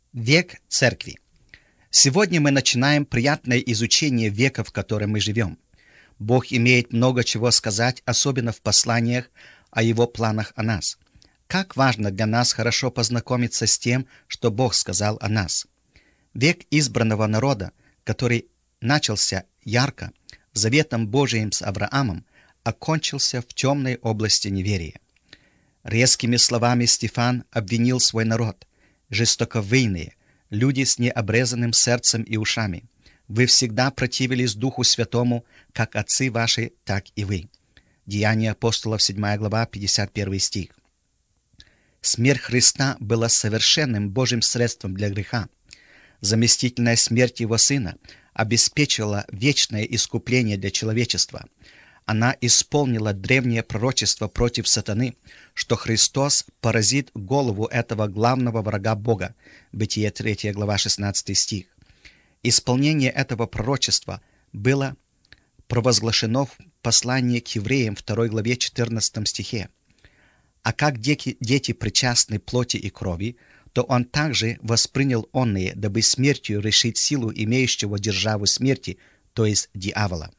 Век Церкви. Сегодня мы начинаем приятное изучение века, в котором мы живем. Бог имеет много чего сказать, особенно в посланиях о Его планах о нас. Как важно для нас хорошо познакомиться с тем, что Бог сказал о нас. Век избранного народа, который начался ярко, заветом Божиим с Авраамом, окончился в темной области неверия. Резкими словами Стефан обвинил свой народ. Жестоковыйные, люди с необрезанным сердцем и ушами, вы всегда противились Духу Святому, как отцы ваши, так и вы. Деяния апостолов, 7 глава, 51 стих. Смерть Христа была совершенным Божьим средством для греха. Заместительная смерть Его Сына обеспечила вечное искупление для человечества. Она исполнила древнее пророчество против сатаны, что Христос поразит голову этого главного врага Бога. Бытие 3 глава 16 стих. Исполнение этого пророчества было провозглашено в послании к евреям 2 главе 14 стихе. А как дети причастны плоти и крови, то он также воспринял онные, дабы смертью решить силу имеющего державу смерти, то есть дьявола.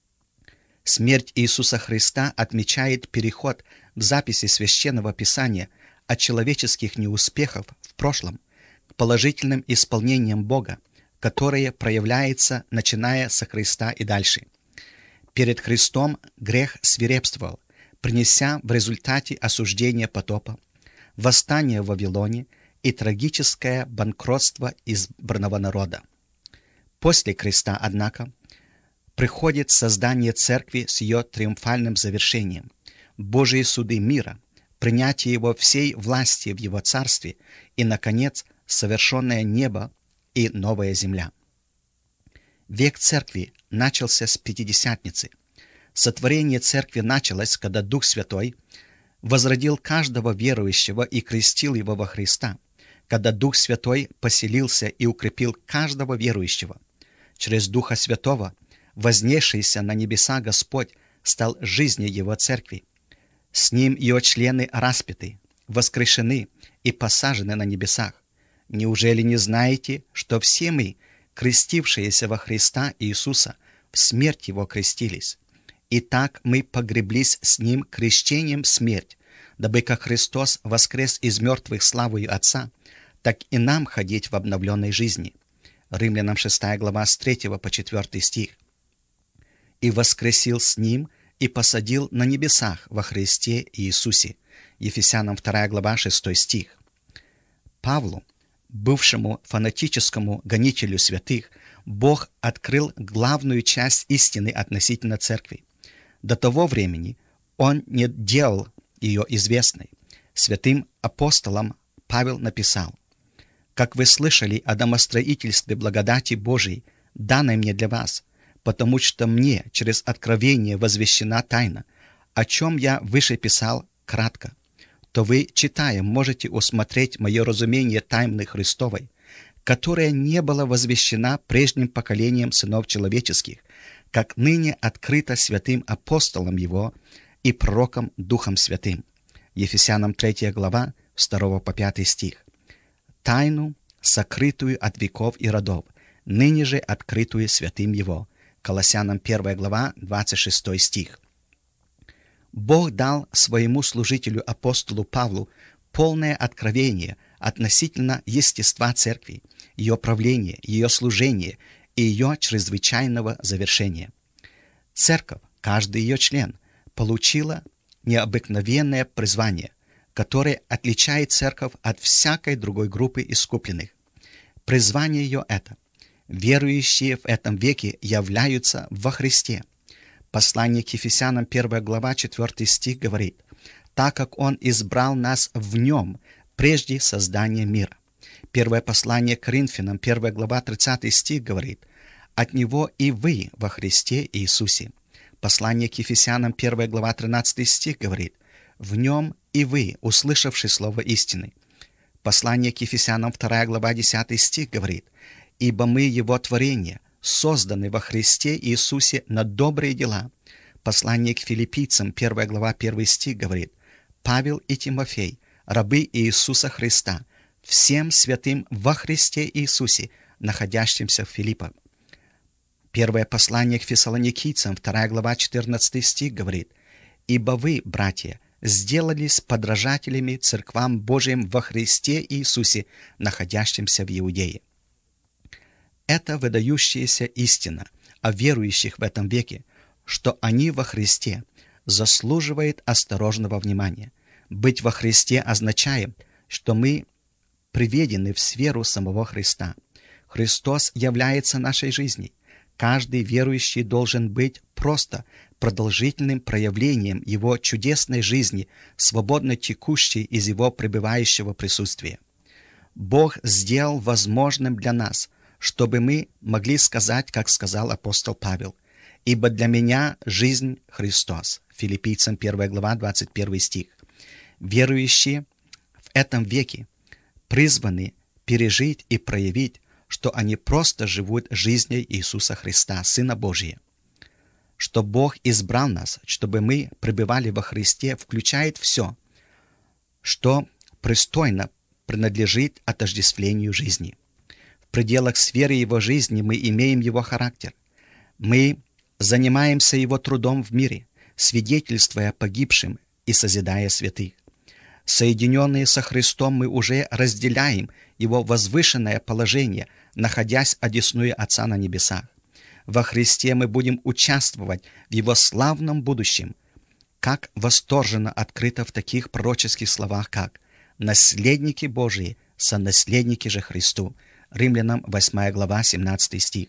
Смерть Иисуса Христа отмечает переход в записи Священного Писания от человеческих неуспехов в прошлом к положительным исполнениям Бога, которое проявляется, начиная со Христа и дальше. Перед Христом грех свирепствовал, принеся в результате осуждение потопа, восстание в Вавилоне и трагическое банкротство избранного народа. После креста, однако, приходит создание Церкви с ее триумфальным завершением, Божьи суды мира, принятие Его всей власти в Его Царстве и, наконец, совершенное небо и новая земля. Век Церкви начался с Пятидесятницы. Сотворение Церкви началось, когда Дух Святой возродил каждого верующего и крестил его во Христа, когда Дух Святой поселился и укрепил каждого верующего. Через Духа Святого вознесшийся на небеса Господь стал жизнью Его Церкви. С Ним ее члены распяты, воскрешены и посажены на небесах. Неужели не знаете, что все мы, крестившиеся во Христа Иисуса, в смерть Его крестились? Итак, мы погреблись с Ним крещением в смерть, дабы как Христос воскрес из мертвых славою Отца, так и нам ходить в обновленной жизни. Римлянам 6 глава с 3 по 4 стих. И воскресил с Ним и посадил на небесах во Христе Иисусе. Ефесянам 2 глава 6 стих. Павлу, бывшему фанатическому гонителю святых, Бог открыл главную часть истины относительно Церкви. До того времени он не делал ее известной. Святым апостолом Павел написал: «Как вы слышали о домостроительстве благодати Божией, данной мне для вас, потому что мне через откровение возвещена тайна, о чем я выше писал кратко, то вы, читая, можете усмотреть мое разумение тайны Христовой, которая не была возвещена прежним поколением сынов человеческих, как ныне открыто святым апостолом Его и пророком Духом Святым». Ефесянам 3 глава, 2 по 5 стих. «Тайну, сокрытую от веков и родов, ныне же открытую святым Его». Колоссянам 1 глава, 26 стих. Бог дал своему служителю апостолу Павлу полное откровение относительно естества Церкви, ее правления, ее служения и ее чрезвычайного завершения. Церковь, каждый ее член, получила необыкновенное призвание, которое отличает Церковь от всякой другой группы искупленных. Призвание ее это: верующие в этом веке являются во Христе. Послание к Ефесянам 1 глава 4 стих говорит: «Так как Он избрал нас в Нем прежде создания мира». Первое послание к Коринфянам 1 глава 30 стих говорит: «От Него и вы во Христе Иисусе». Послание к Ефесянам 1 глава 13 стих говорит: «В Нем и вы, услышавши слово истины». Послание к Ефесянам 2 глава 10 стих говорит: «Ибо мы Его творение, созданы во Христе Иисусе на добрые дела». Послание к Филиппийцам 1 глава 1 стих говорит: «Павел и Тимофей, рабы Иисуса Христа, всем святым во Христе Иисусе, находящимся в Филиппах. Первое послание к Фессалоникийцам, 2 глава, 14 стих говорит: «Ибо вы, братья, сделались подражателями церквам Божиим во Христе Иисусе, находящимся в Иудее». Это выдающаяся истина о верующих в этом веке, что они во Христе, заслуживает осторожного внимания. Быть во Христе означает, что мы приведены в сферу самого Христа. Христос является нашей жизнью. Каждый верующий должен быть просто продолжительным проявлением Его чудесной жизни, свободно текущей из Его пребывающего присутствия. Бог сделал возможным для нас, чтобы мы могли сказать, как сказал апостол Павел: «Ибо для меня жизнь Христос». Филиппийцам 1 глава, 21 стих. Верующие в этом веке призваны пережить и проявить, что они просто живут жизнью Иисуса Христа, Сына Божия. Что Бог избрал нас, чтобы мы пребывали во Христе, включает все, что пристойно принадлежит отождествлению жизни. В пределах сферы Его жизни мы имеем Его характер. Мы занимаемся Его трудом в мире, свидетельствуя погибшим и созидая святых. Соединенные со Христом, мы уже разделяем Его возвышенное положение, находясь одесную Отца на небесах. Во Христе мы будем участвовать в Его славном будущем, как восторженно открыто в таких пророческих словах, как «наследники Божии, сонаследники же Христу». Римлянам 8 глава, 17 стих.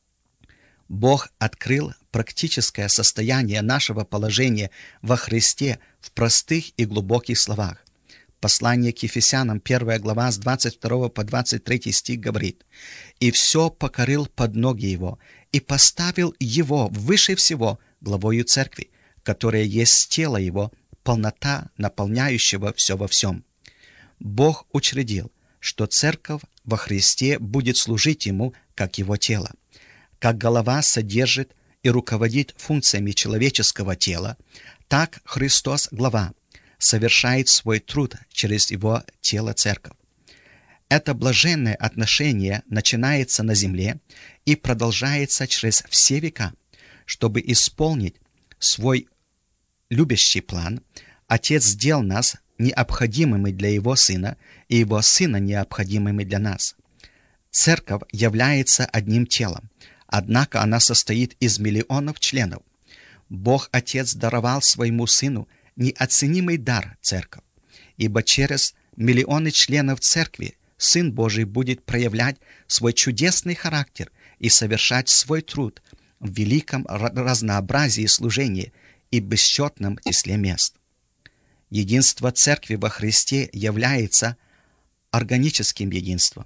Бог открыл практическое состояние нашего положения во Христе в простых и глубоких словах. Послание к Ефесянам, 1 глава, с 22 по 23 стих говорит: «И все покорил под ноги Его, и поставил Его выше всего главою церкви, которая есть тело Его, полнота наполняющего все во всем». Бог учредил, что церковь во Христе будет служить Ему как Его тело. Как голова содержит и руководит функциями человеческого тела, так Христос, глава, совершает свой труд через Его тело церковь. Это блаженное отношение начинается на земле и продолжается через все века. Чтобы исполнить свой любящий план, Отец сделал нас необходимыми для Его Сына и Его Сына необходимыми для нас. Церковь является одним телом, однако она состоит из миллионов членов. Бог Отец даровал своему Сыну неоценимый дар церковь, ибо через миллионы членов церкви Сын Божий будет проявлять свой чудесный характер и совершать свой труд в великом разнообразии служения и бесчетном числе мест. Единство церкви во Христе является органическим единством,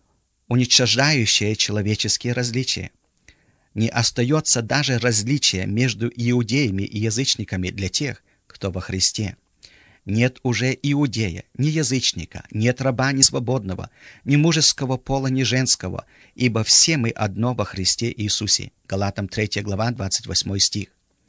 уничтожающее человеческие различия. Не остается даже различия между иудеями и язычниками для тех, кто во Христе. Нет уже иудея, ни язычника, нет раба, ни свободного, ни мужеского пола, ни женского, ибо все мы одно во Христе Иисусе. Галатам 3 глава, 28 стих.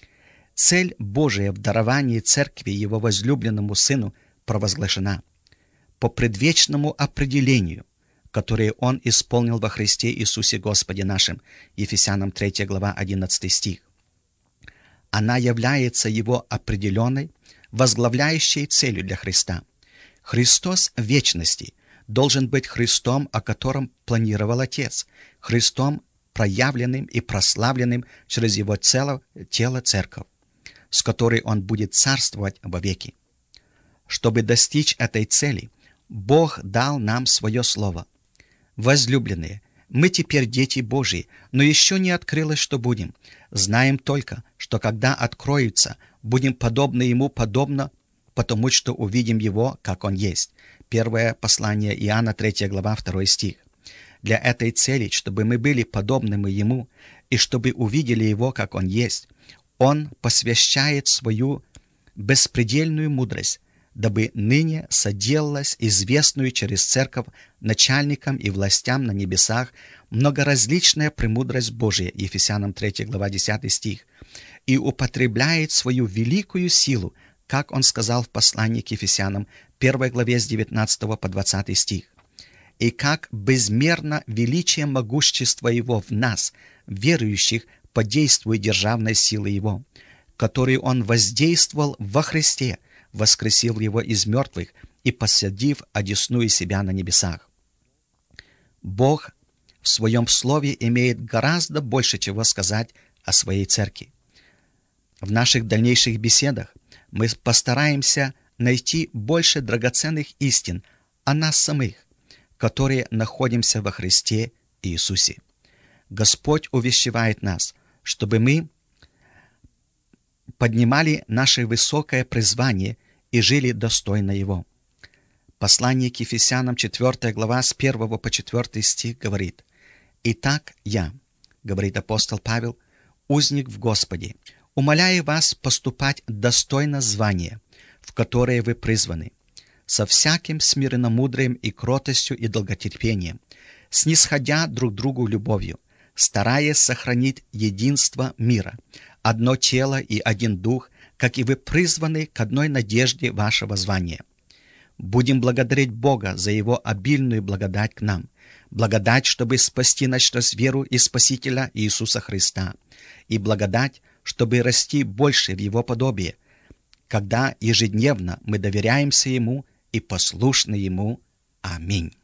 Цель Божия в даровании церкви Его возлюбленному Сыну провозглашена по предвечному определению, которые Он исполнил во Христе Иисусе Господе нашим. Ефесянам 3 глава, 11 стих. Она является Его определенной, возглавляющей целью для Христа. Христос в вечности должен быть Христом, о котором планировал Отец, Христом, проявленным и прославленным через Его тело церковь, с которой Он будет царствовать вовеки. Чтобы достичь этой цели, Бог дал нам Свое Слово. Возлюбленные, мы теперь дети Божьи, но еще не открылось, что будем. Знаем только, что когда откроется, будем подобны Ему, потому что увидим Его, как Он есть. Первое послание Иоанна, 3 глава, 2 стих. Для этой цели, чтобы мы были подобными Ему, и чтобы увидели Его, как Он есть, Он посвящает свою беспредельную мудрость, дабы ныне соделалась известную через церковь начальникам и властям на небесах многоразличная премудрость Божия, Ефесянам 3 глава 10 стих, и употребляет свою великую силу, как он сказал в послании к Ефесянам 1 главе с 19 по 20 стих. и как безмерно величие могущества Его в нас, верующих, по действию державной силы Его, которой Он воздействовал во Христе, воскресил Его из мертвых и посадив одесную себя на небесах. Бог в Своем Слове имеет гораздо больше чего сказать о Своей Церкви. В наших дальнейших беседах мы постараемся найти больше драгоценных истин о нас самих, которые находимся во Христе Иисусе. Господь увещевает нас, чтобы мы поднимали наше высокое призвание и жили достойно Его. Послание к Ефесянам, 4 глава, с 1 по 4 стих говорит: «Итак я, — говорит апостол Павел, — узник в Господе, умоляю вас поступать достойно звания, в которое вы призваны, со всяким смиренномудрием и кротостью и долготерпением, снисходя друг другу любовью, стараясь сохранить единство мира, одно тело и один дух, как и вы призваны к одной надежде вашего звания. Будем благодарить Бога за Его обильную благодать к нам, благодать, чтобы спасти нас через веру и Спасителя Иисуса Христа, и благодать, чтобы расти больше в Его подобие, когда ежедневно мы доверяемся Ему и послушны Ему. Аминь».